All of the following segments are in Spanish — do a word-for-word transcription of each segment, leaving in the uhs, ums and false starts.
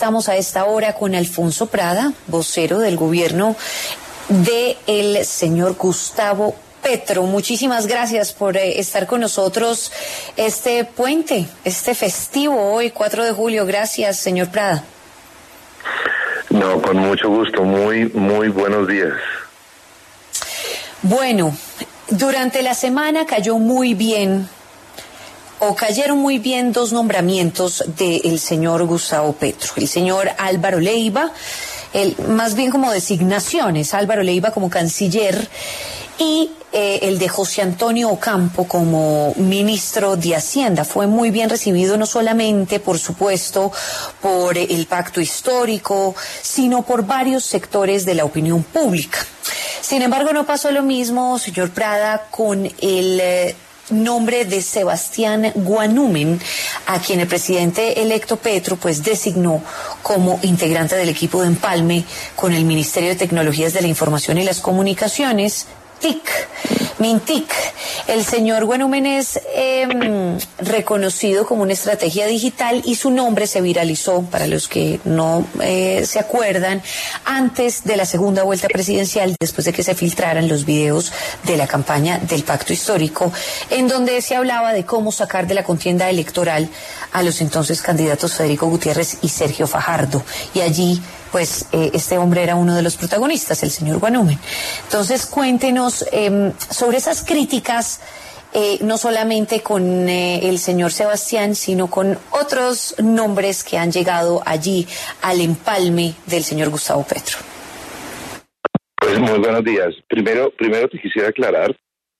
Estamos a esta hora con Alfonso Prada, vocero del gobierno del señor Gustavo Petro. Muchísimas gracias por eh, estar con nosotros este puente, este festivo hoy, cuatro de julio. Gracias, señor Prada. No, con mucho gusto. Muy, muy buenos días. Bueno, durante la semana cayó muy bien, o cayeron muy bien dos nombramientos del señor Gustavo Petro. El señor Álvaro Leiva, el, más bien como designaciones, Álvaro Leiva como canciller y eh, el de José Antonio Ocampo como ministro de Hacienda. Fue muy bien recibido no solamente, por supuesto, por el pacto histórico, sino por varios sectores de la opinión pública. Sin embargo, no pasó lo mismo, señor Prada, con el eh, nombre de Sebastián Guanúmen, a quien el presidente electo Petro pues designó como integrante del equipo de empalme con el Ministerio de Tecnologías de la Información y las Comunicaciones, T I C, Mintic. El señor Guanúmen es eh, reconocido como una estrategia digital y su nombre se viralizó, para los que no eh, se acuerdan, antes de la segunda vuelta presidencial, después de que se filtraran los videos de la campaña del pacto histórico, en donde se hablaba de cómo sacar de la contienda electoral a los entonces candidatos Federico Gutiérrez y Sergio Fajardo. Y allí pues eh, este hombre era uno de los protagonistas, el señor Guanúmen. Entonces, cuéntenos eh, sobre esas críticas, eh, no solamente con eh, el señor Sebastián, sino con otros nombres que han llegado allí al empalme del señor Gustavo Petro. Pues muy buenos días. Primero, primero te quisiera aclarar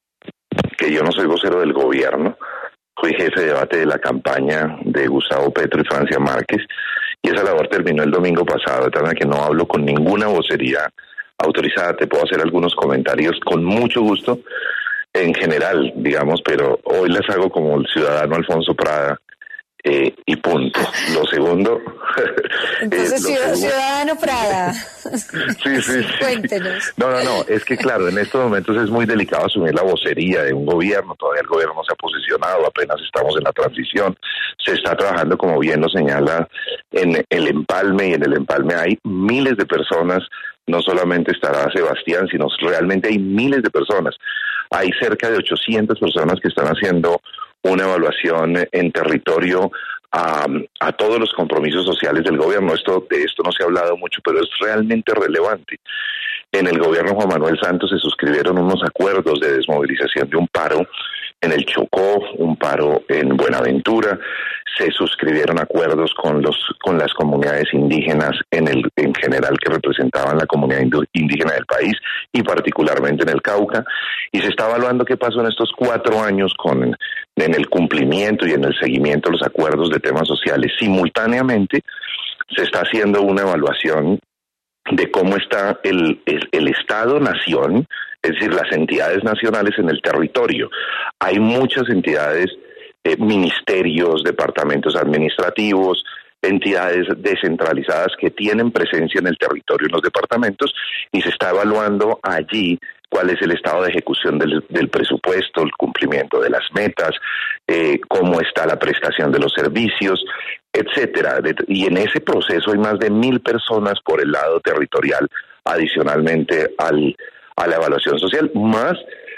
que yo no soy vocero del gobierno, fui jefe de debate de la campaña de Gustavo Petro y Francia Márquez, y esa labor terminó el domingo pasado, de tal manera que no hablo con ninguna vocería autorizada. Te puedo hacer algunos comentarios con mucho gusto en general, digamos, pero hoy las hago como el ciudadano Alfonso Prada, eh, y punto. Lo segundo... Entonces, eh, lo ciudadano segundo... Prada. Sí, sí, sí. Cuéntenos. No, no, no, es que claro, en estos momentos es muy delicado asumir la vocería de un gobierno, todavía el gobierno no se ha posicionado, apenas estamos en la transición, se está trabajando, como bien lo señala, en el empalme, y en el empalme hay miles de personas, no solamente estará Sebastián, sino realmente hay miles de personas, hay cerca de ochocientas personas que están haciendo una evaluación en territorio a, a todos los compromisos sociales del gobierno. Esto, de esto no se ha hablado mucho, pero es realmente relevante. En el gobierno Juan Manuel Santos se suscribieron unos acuerdos de desmovilización de un paro en el Chocó, un paro en Buenaventura, se suscribieron acuerdos con los con las comunidades indígenas en el en general que representaban la comunidad indígena del país y particularmente en el Cauca, y se está evaluando qué pasó en estos cuatro años con en el cumplimiento y en el seguimiento de los acuerdos de temas sociales. Simultáneamente se está haciendo una evaluación de cómo está el, el, el Estado-Nación, es decir, las entidades nacionales en el territorio. Hay muchas entidades, eh, ministerios, departamentos administrativos, entidades descentralizadas que tienen presencia en el territorio, en los departamentos, y se está evaluando allí cuál es el estado de ejecución del, del presupuesto, el cumplimiento de las metas, eh, cómo está la prestación de los servicios, etcétera. Y en ese proceso hay más de mil personas por el lado territorial, adicionalmente al, a la evaluación social, más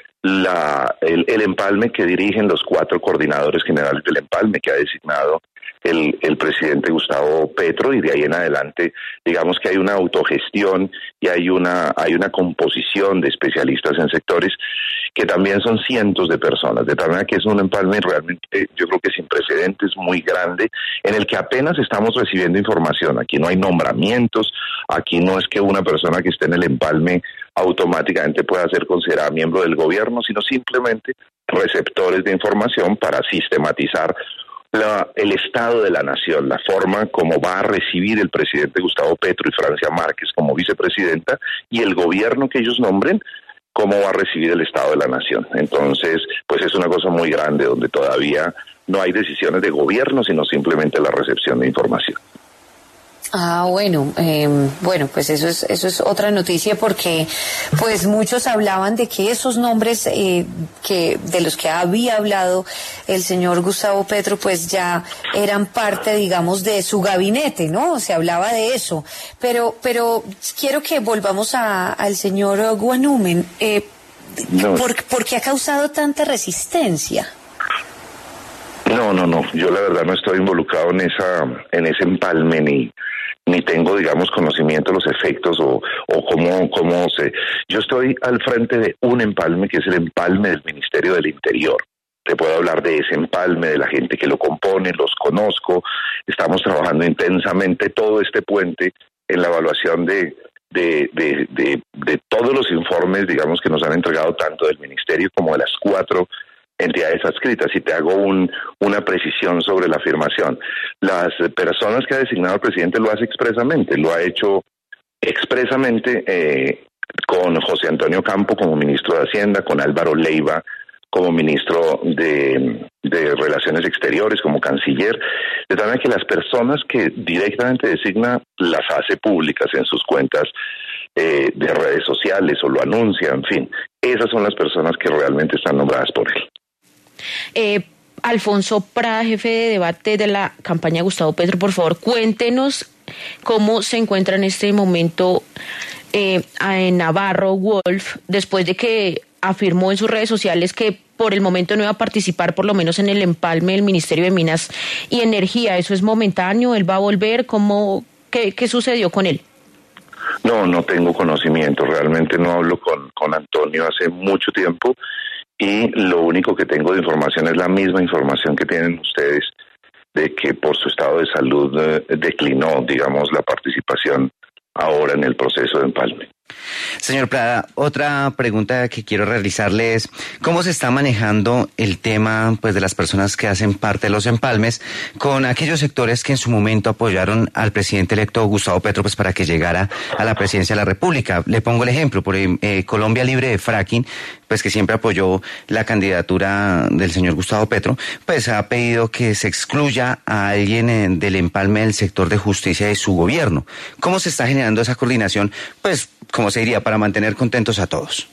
la, el, el empalme que dirigen los cuatro coordinadores generales del empalme que ha designado el, el presidente Gustavo Petro, y de ahí en adelante digamos que hay una autogestión y hay una hay una composición de especialistas en sectores que también son cientos de personas, de tal manera que es un empalme realmente, yo creo que sin precedentes, muy grande, en el que apenas estamos recibiendo información. Aquí no hay nombramientos, aquí no es que una persona que esté en el empalme automáticamente pueda ser considerada miembro del gobierno, sino simplemente receptores de información para sistematizar La, el estado de la nación, la forma como va a recibir el presidente Gustavo Petro y Francia Márquez como vicepresidenta, y el gobierno que ellos nombren, cómo va a recibir el estado de la nación. Entonces, pues es una cosa muy grande donde todavía no hay decisiones de gobierno, sino simplemente la recepción de información. Ah, bueno, eh, bueno, pues eso es eso es otra noticia porque pues muchos hablaban de que esos nombres eh, que de los que había hablado el señor Gustavo Petro pues ya eran parte, digamos, de su gabinete, ¿no? Se hablaba de eso, pero pero quiero que volvamos a al señor Guanumen, eh, no. ¿por, ¿por qué ha causado tanta resistencia? No, no, no, yo la verdad no estoy involucrado en esa en ese empalme ni ni tengo, digamos, conocimiento de los efectos o, o cómo, cómo se... Yo estoy al frente de un empalme que es el empalme del Ministerio del Interior. Te puedo hablar de ese empalme, de la gente que lo compone, los conozco. Estamos trabajando intensamente todo este puente en la evaluación de, de, de, de, de todos los informes, digamos, que nos han entregado tanto del Ministerio como de las cuatro entidades adscritas. Y te hago un, una precisión sobre la afirmación. Las personas que ha designado el presidente lo hace expresamente, lo ha hecho expresamente eh, con José Antonio Campo como ministro de Hacienda, con Álvaro Leiva como ministro de, de Relaciones Exteriores, como canciller, de tal manera que las personas que directamente designa las hace públicas en sus cuentas eh, de redes sociales o lo anuncia, en fin, esas son las personas que realmente están nombradas por él. Eh, Alfonso Prada, jefe de debate de la campaña de Gustavo Petro, por favor, cuéntenos cómo se encuentra en este momento eh, en Navarro Wolf, después de que afirmó en sus redes sociales que por el momento no iba a participar, por lo menos en el empalme del Ministerio de Minas y Energía. ¿Eso es momentáneo? ¿Él va a volver? ¿Cómo, qué, qué sucedió con él? No, no tengo conocimiento, realmente no hablo con, con Antonio hace mucho tiempo. Y lo único que tengo de información es la misma información que tienen ustedes de que por su estado de salud eh, declinó, digamos, la participación ahora en el proceso de empalme. Señor Prada, otra pregunta que quiero realizarle es ¿cómo se está manejando el tema pues de las personas que hacen parte de los empalmes con aquellos sectores que en su momento apoyaron al presidente electo Gustavo Petro pues para que llegara a la presidencia de la República? Le pongo el ejemplo, por eh, Colombia Libre de Fracking, pues que siempre apoyó la candidatura del señor Gustavo Petro, pues ha pedido que se excluya a alguien eh, del empalme del sector de justicia de su gobierno. ¿Cómo se está generando esa coordinación? Pues, como se diría, para mantener contentos a todos.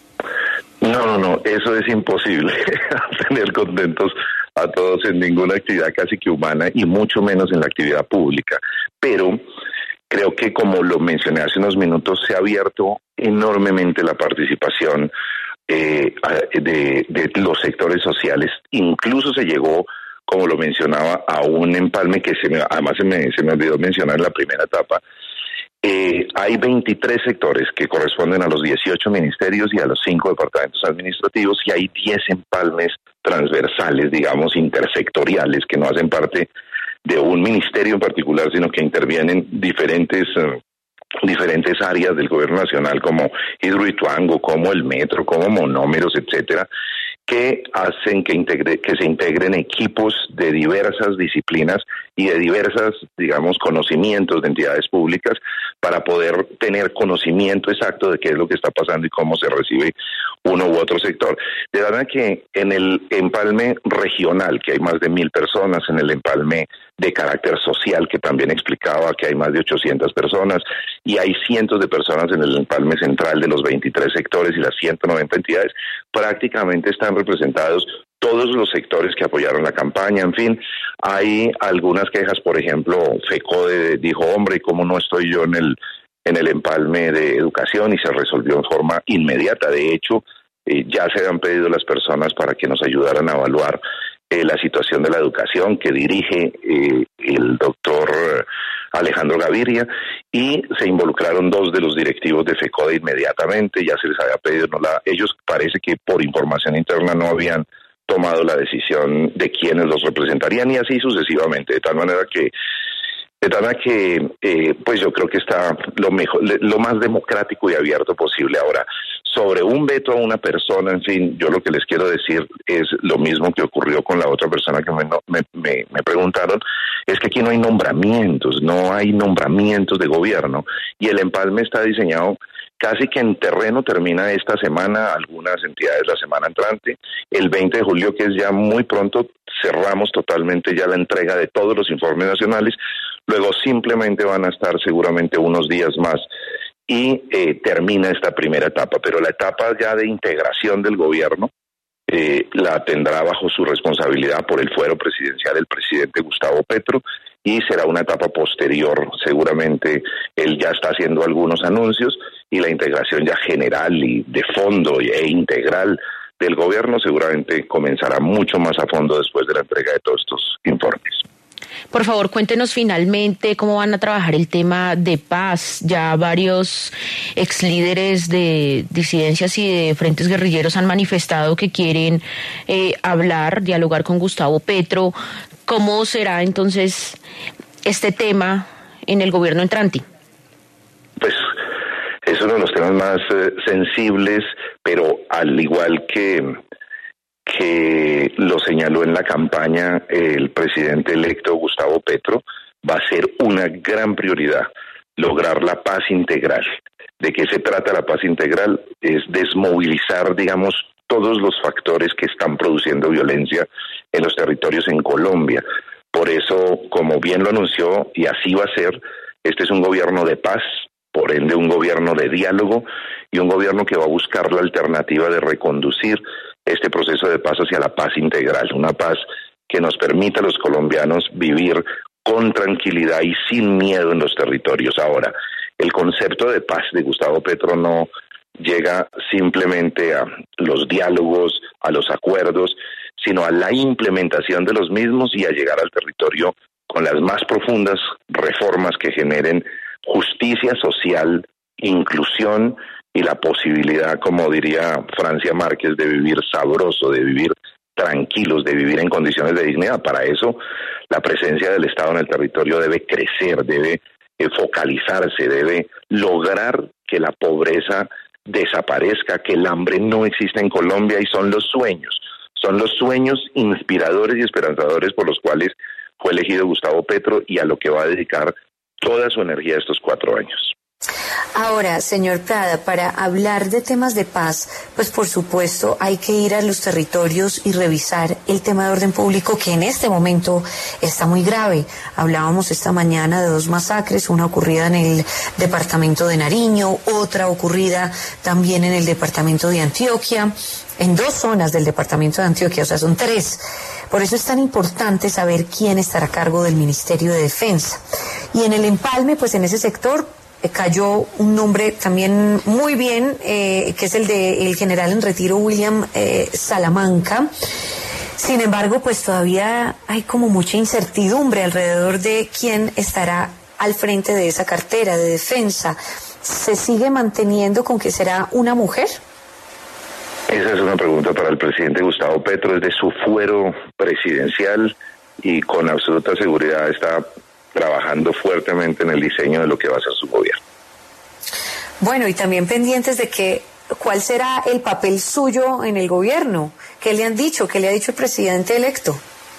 No, no, no, eso es imposible, tener contentos a todos en ninguna actividad casi que humana y mucho menos en la actividad pública. Pero creo que, como lo mencioné hace unos minutos, se ha abierto enormemente la participación eh, de, de los sectores sociales. Incluso se llegó, como lo mencionaba, a un empalme que se me, además se me, se me olvidó mencionar en la primera etapa. Eh, hay veintitrés sectores que corresponden a los dieciocho ministerios y a los cinco departamentos administrativos, y hay diez empalmes transversales, digamos, intersectoriales, que no hacen parte de un ministerio en particular, sino que intervienen diferentes uh, diferentes áreas del gobierno nacional, como Hidroituango, como el metro, como monómeros, etcétera, que hacen que, integre, que se integren equipos de diversas disciplinas y de diversas, digamos, conocimientos de entidades públicas para poder tener conocimiento exacto de qué es lo que está pasando y cómo se recibe uno u otro sector. De verdad que en el empalme regional, que hay más de mil personas, en el empalme de carácter social, que también explicaba que hay más de ochocientas personas, y hay cientos de personas en el empalme central de los veintitrés sectores y las ciento noventa entidades, prácticamente están representados todos los sectores que apoyaron la campaña. En fin, hay algunas quejas, por ejemplo, FECODE dijo, hombre, ¿cómo no estoy yo en el en el empalme de educación? Y se resolvió en forma inmediata. De hecho, eh, ya se han pedido las personas para que nos ayudaran a evaluar eh, la situación de la educación que dirige eh, el doctor Alejandro Gaviria, y se involucraron dos de los directivos de FECODE inmediatamente. Ya se les había pedido, no la, ellos parece que por información interna no habían tomado la decisión de quiénes los representarían, y así sucesivamente, de tal manera que de tal manera que eh, pues yo creo que está lo mejor, lo más democrático y abierto posible. Ahora, sobre un veto a una persona, en fin, yo lo que les quiero decir es lo mismo que ocurrió con la otra persona que me, me, me, me preguntaron, es que aquí no hay nombramientos, no hay nombramientos de gobierno, y el empalme está diseñado casi que en terreno. Termina esta semana, algunas entidades la semana entrante, el veinte de julio, que es ya muy pronto, cerramos totalmente ya la entrega de todos los informes nacionales. luego simplemente van a estar seguramente unos días más y eh, termina esta primera etapa, pero la etapa ya de integración del gobierno eh, la tendrá bajo su responsabilidad por el fuero presidencial el presidente Gustavo Petro, y será una etapa posterior, seguramente él ya está haciendo algunos anuncios, y la integración ya general y de fondo e integral del gobierno seguramente comenzará mucho más a fondo después de la entrega de todos estos informes. Por favor, cuéntenos finalmente cómo van a trabajar el tema de paz. Ya varios ex líderes de disidencias y de frentes guerrilleros han manifestado que quieren eh, hablar, dialogar con Gustavo Petro. ¿Cómo será entonces este tema en el gobierno entrante? Pues es uno de los temas más eh, sensibles, pero al igual que... que lo señaló en la campaña el presidente electo Gustavo Petro, va a ser una gran prioridad lograr la paz integral. ¿De qué se trata la paz integral? Es desmovilizar, digamos, todos los factores que están produciendo violencia en los territorios en Colombia. Por eso, como bien lo anunció, y así va a ser, este es un gobierno de paz, por ende un gobierno de diálogo y un gobierno que va a buscar la alternativa de reconducir este proceso de paz hacia la paz integral, una paz que nos permita a los colombianos vivir con tranquilidad y sin miedo en los territorios. Ahora, el concepto de paz de Gustavo Petro no llega simplemente a los diálogos, a los acuerdos, sino a la implementación de los mismos y a llegar al territorio con las más profundas reformas que generen justicia social, inclusión y la posibilidad, como diría Francia Márquez, de vivir sabroso, de vivir tranquilos, de vivir en condiciones de dignidad. Para eso, la presencia del Estado en el territorio debe crecer, debe eh, focalizarse, debe lograr que la pobreza desaparezca, que el hambre no exista en Colombia, y son los sueños, son los sueños inspiradores y esperanzadores por los cuales fue elegido Gustavo Petro y a lo que va a dedicar toda su energía estos cuatro años. Ahora, señor Prada, para hablar de temas de paz, pues por supuesto hay que ir a los territorios y revisar el tema de orden público, que en este momento está muy grave. Hablábamos esta mañana de dos masacres, una ocurrida en el departamento de Nariño, otra ocurrida también en el departamento de Antioquia, en dos zonas del departamento de Antioquia, o sea, son tres. Por eso es tan importante saber quién estará a cargo del Ministerio de Defensa. Y en el empalme, pues en ese sector eh, cayó un nombre también muy bien, eh, que es el de el general en retiro William eh, Salamanca. Sin embargo, pues todavía hay como mucha incertidumbre alrededor de quién estará al frente de esa cartera de defensa. ¿Se sigue manteniendo con que será una mujer? Esa es una pregunta para el presidente Gustavo Petro, es de su fuero presidencial y con absoluta seguridad está trabajando fuertemente en el diseño de lo que va a ser su gobierno. Bueno, y también pendientes de que cuál será el papel suyo en el gobierno. ¿Qué le han dicho? ¿Qué le ha dicho el presidente electo?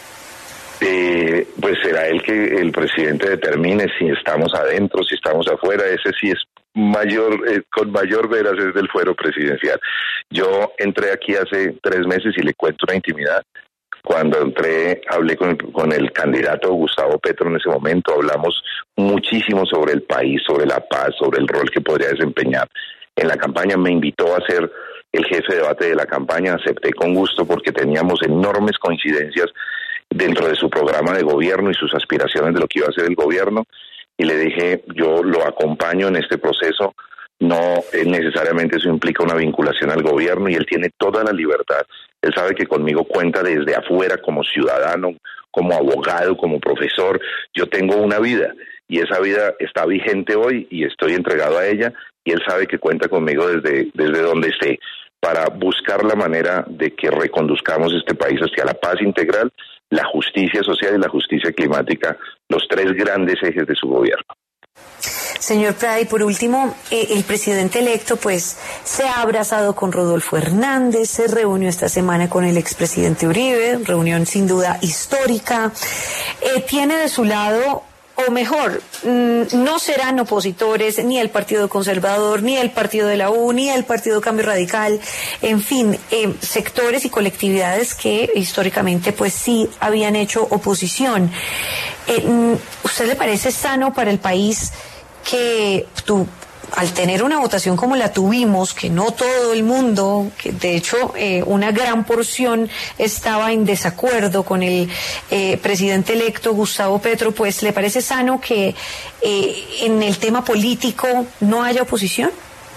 Eh, pues será él que el presidente determine si estamos adentro, si estamos afuera. Ese sí es mayor, eh, con mayor veras es del fuero presidencial. Yo entré aquí hace tres meses y le cuento una intimidad. Cuando entré, hablé con el, con el candidato Gustavo Petro en ese momento, hablamos muchísimo sobre el país, sobre la paz, sobre el rol que podría desempeñar. En la campaña me invitó a ser el jefe de debate de la campaña, acepté con gusto porque teníamos enormes coincidencias dentro de su programa de gobierno y sus aspiraciones de lo que iba a ser el gobierno, y le dije, yo lo acompaño en este proceso, no necesariamente eso implica una vinculación al gobierno, y él tiene toda la libertad. Él sabe que conmigo cuenta desde afuera como ciudadano, como abogado, como profesor. Yo tengo una vida y esa vida está vigente hoy y estoy entregado a ella, y él sabe que cuenta conmigo desde, desde donde esté para buscar la manera de que reconduzcamos este país hacia la paz integral, la justicia social y la justicia climática, los tres grandes ejes de su gobierno. Señor Prada, y por último, eh, el presidente electo pues se ha abrazado con Rodolfo Hernández, se reunió esta semana con el expresidente Uribe, reunión sin duda histórica. Eh, tiene de su lado o mejor, no serán opositores ni el Partido Conservador, ni el Partido de la U, ni el Partido Cambio Radical, en fin, eh, sectores y colectividades que históricamente pues sí habían hecho oposición. Eh, ¿Usted le parece sano para el país que tú, al tener una votación como la tuvimos, que no todo el mundo, que de hecho eh, una gran porción estaba en desacuerdo con el eh, presidente electo Gustavo Petro, pues le parece sano que eh, en el tema político no haya oposición?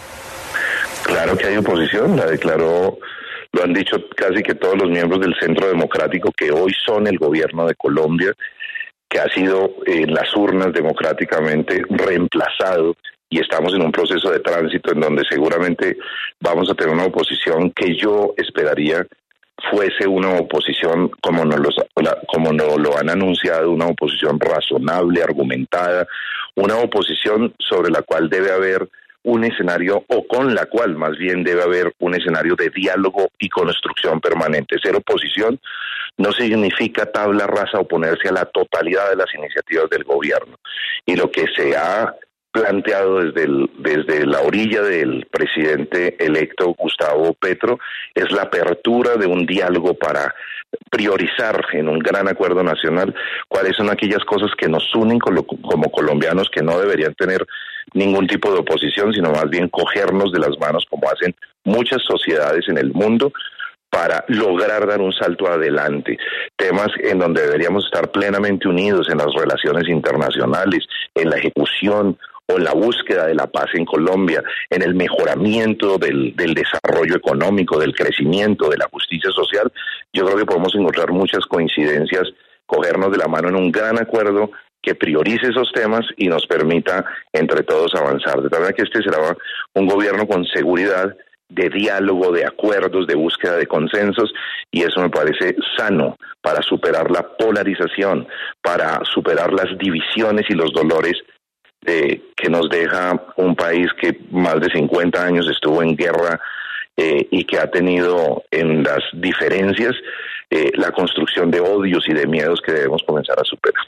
Claro que hay oposición, la declaró, lo han dicho casi que todos los miembros del Centro Democrático que hoy son el gobierno de Colombia, que ha sido en las urnas democráticamente reemplazado. Y estamos en un proceso de tránsito en donde seguramente vamos a tener una oposición que yo esperaría fuese una oposición como nos, los, como nos lo han anunciado, una oposición razonable, argumentada, una oposición sobre la cual debe haber un escenario, o con la cual más bien debe haber un escenario de diálogo y construcción permanente. Ser oposición no significa tabla rasa oponerse a la totalidad de las iniciativas del gobierno. Y lo que se ha planteado desde, el, desde la orilla del presidente electo Gustavo Petro es la apertura de un diálogo para priorizar en un gran acuerdo nacional cuáles son aquellas cosas que nos unen como, como colombianos, que no deberían tener ningún tipo de oposición, sino más bien cogernos de las manos como hacen muchas sociedades en el mundo para lograr dar un salto adelante. Temas en donde deberíamos estar plenamente unidos en las relaciones internacionales, en la ejecución o en la búsqueda de la paz en Colombia, en el mejoramiento del, del desarrollo económico, del crecimiento, de la justicia social. Yo creo que podemos encontrar muchas coincidencias, cogernos de la mano en un gran acuerdo que priorice esos temas y nos permita entre todos avanzar. De tal manera que este será un gobierno con seguridad, de diálogo, de acuerdos, de búsqueda de consensos, y eso me parece sano para superar la polarización, para superar las divisiones y los dolores eh, que nos deja un país que más de cincuenta años estuvo en guerra eh, y que ha tenido en las diferencias eh, la construcción de odios y de miedos que debemos comenzar a superar.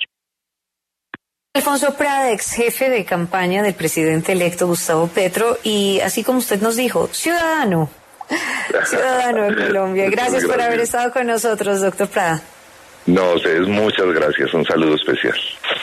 Alfonso Prada, ex jefe de campaña del presidente electo Gustavo Petro, y así como usted nos dijo, ciudadano, ciudadano de Colombia. Gracias, gracias por haber estado con nosotros, doctor Prada. No, ustedes muchas gracias, un saludo especial.